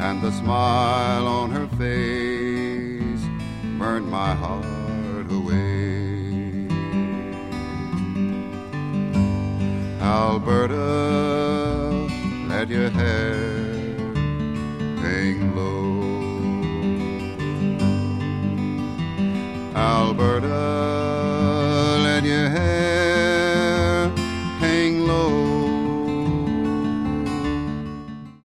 and the smile on her face burned my heart away. Alberta, let your hair hang low. Alberta,